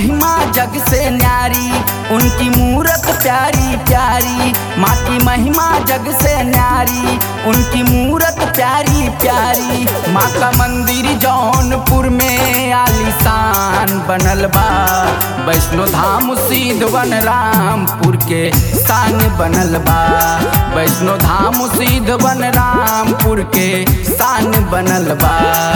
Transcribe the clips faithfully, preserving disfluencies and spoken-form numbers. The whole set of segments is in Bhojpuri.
महिमा जग से न्यारी, उनकी मूरत प्यारी प्यारी। माँ की महिमा जग से न्यारी, उनकी मूरत प्यारी प्यारी। माँ का मंदिर जौनपुर में आलीशान बनल बा, वैष्णो धाम सिद्धवन रामपुर के शान बनल बा। वैष्णो धाम सिद्धवन रामपुर के शान बनल बा।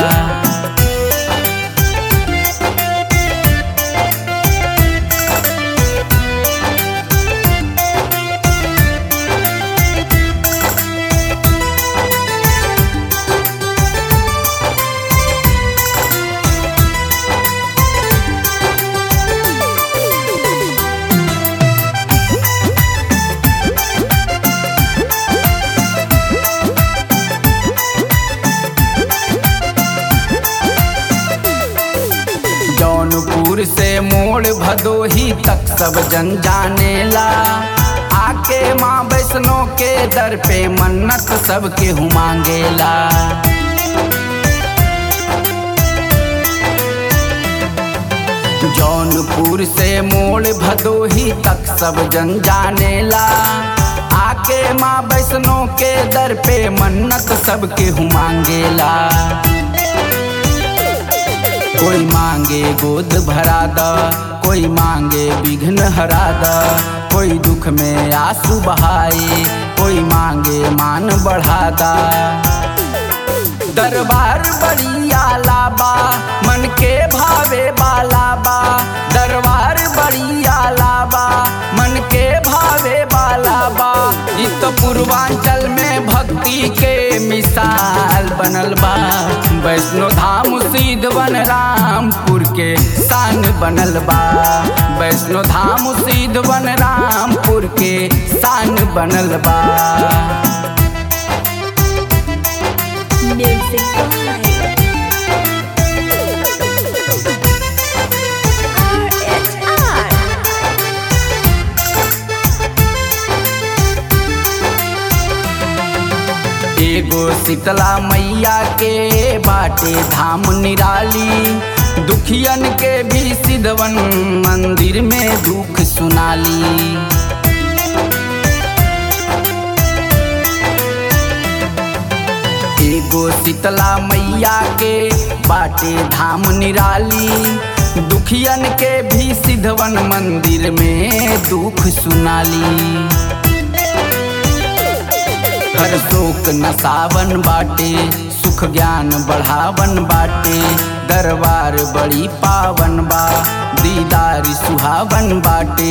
जौनपुर से मोड़ भदोही तक सब जन जानेला, आके माँ वैष्णो के दर पे मन्नत सबके हूँ मांगेला। जौनपुर से मोड़ भदोही तक सब जन जानेला, आके माँ वैष्णो के दर पे मन्नत सबके हूँ मांगेला। कोई मांगे गोद भरा दा, कोई मांगे विघ्न हरा दा, कोई दुख में आंसू बहाए, कोई मांगे मान बढ़ा दा। दरबार बड़ी आला बा, मन के भावे बाला बा। दरबार बड़ी आला बा, मन के भावे बाला बा। इ तो पूर्वांचल में भक्ति के मिसाल बनल बा। वैष्णो धाम सिद्धवन रामपुर के शान बनल बा। वैष्णो धाम सिद्धवन रामपुर के शान बनल बा। Music by R H R। एगो शीतला मैया के बाटे धाम निराली, दुखियन के भी सिद्धवन मंदिर में दुख सुनाली। एगो शीतला मैया के बाटे धाम निराली, दुखियन के भी सिद्धवन मंदिर में दुख सुनाली। हर शोक नसावन बाटे, सुख ज्ञान बढ़ावन बाटे। दरबार बड़ी पावन बा, दीदार सुहावन बाटे।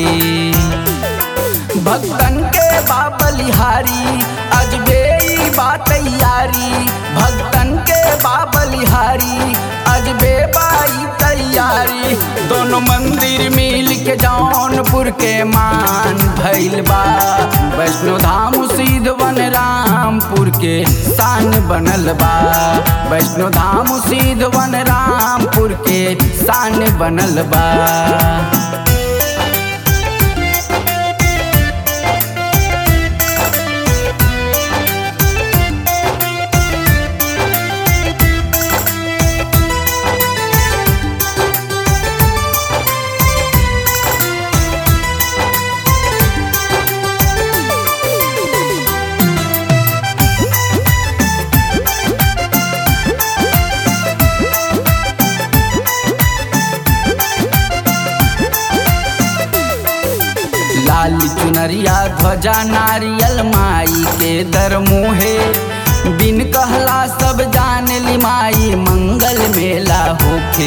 भक्तन के बा बलिहारी, अजबे ई बा तैयारी। भक्तन के बा बलिहारी, अजबे बाई तैयारी। दोनों मंदिर मिल के जौनपुर के मान भइल बा। वैष्णो धाम सिद्धवन रामपुर के शान बनल बा। वैष्णो धाम सिद्धवन रामपुर के शान बनल बा। लाल चुनरिया ध्वजा नारियल माई के दर मोहे, बिन कहला सब जान ली माई मंगल मेला होखे।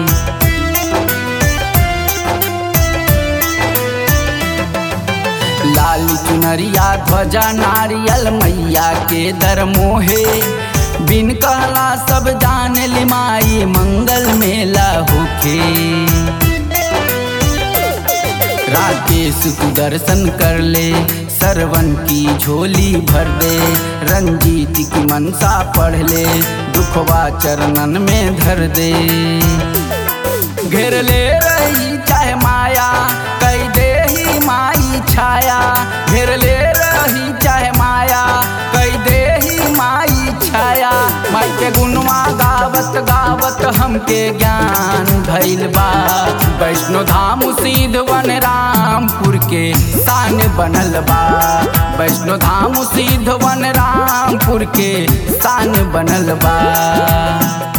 लाल चुनरिया ध्वजा नारियल मैया के दर मोहे, बिन कहला सब जान ली माई मंगल मेला होखे। राकेश तू दर्शन कर ले, सरवन की झोली भर दे। रंजीत की मनसा पढ़ ले, दुखवा चरणन में धर दे। घेर ले रही चाहे माया, कई दे ही माई छाया। घेर ले रही चाहे माया, कई दे ही माई छाया। माई के गुणवा गावत गावत हमके ज्ञान भइल गइल बा। वैष्णो धाम सिद्धवन रामपुर के शान बनल बा। वैष्णो धाम सिद्धवन रामपुर के शान बनल बा।